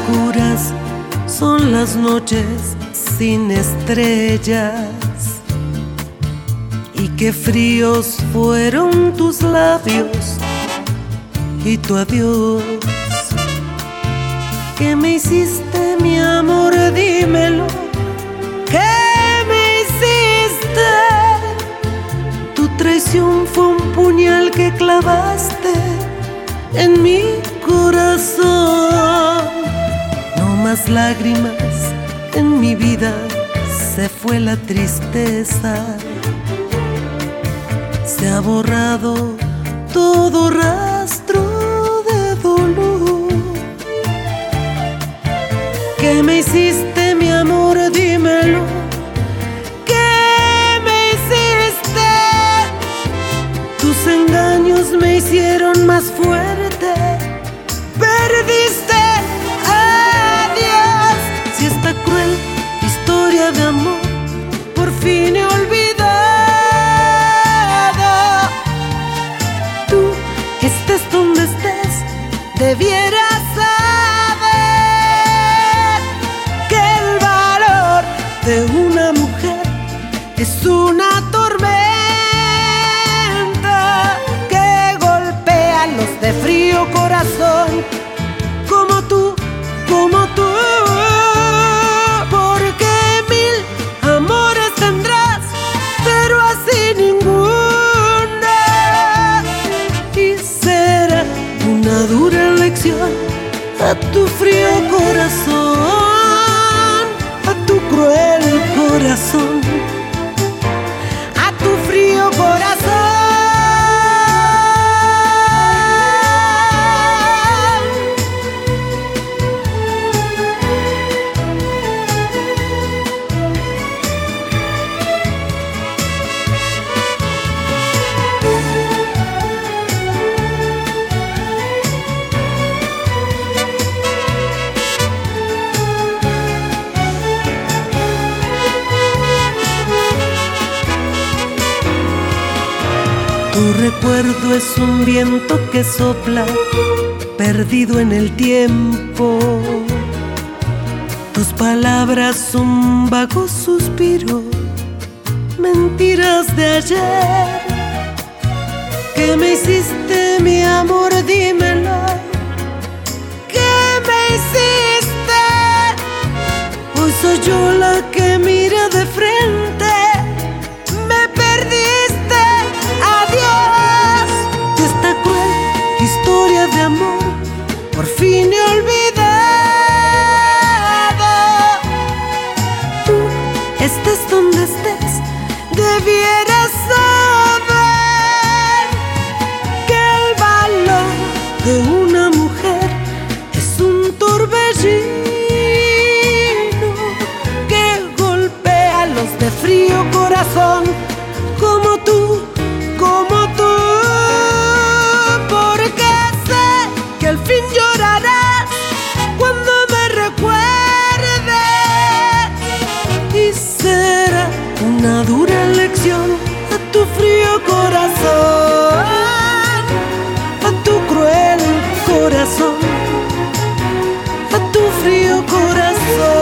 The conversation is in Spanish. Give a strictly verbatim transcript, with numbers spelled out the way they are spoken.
oscuras son las noches sin estrellas, y qué fríos fueron tus labios y tu adiós. ¿Qué me hiciste, mi amor? Dímelo. ¿Qué me hiciste? Tu traición fue un puñal que clavaste en mi corazón. No más lágrimas en mi vida, se fue la tristeza. Se ha borrado todo rastro de dolor. ¿Qué me hiciste, mi amor? Dímelo. ¿Qué me hiciste? Tus engaños me hicieron más fuerte. Perdiste a Dios. Si esta cruel historia de amor por fin he olvidado, tú, estés donde estés, debieras saber que el valor de una mujer es una tormenta que golpea los de frío corazón, como tú, como tú. Porque mil amores tendrás, pero así ninguna. Y será una dura lección a tu frío corazón, a tu cruel corazón, a tu frío corazón. Tu recuerdo es un viento que sopla, perdido en el tiempo. Tus palabras un vago suspiro, mentiras de ayer. ¿Qué me hiciste, mi amor? Dímelo. ¿Qué me hiciste? Hoy soy yo la que mira de frente. Me perdiste. Historia de amor por fin he olvidado. Tú, estés donde estés, debieras saber que el valor de una mujer es un torbellino que golpea los de frío corazón, como tú, como tú. Al fin llorarás cuando me recuerdes, y será una dura lección a tu frío corazón, a tu cruel corazón, a tu frío corazón.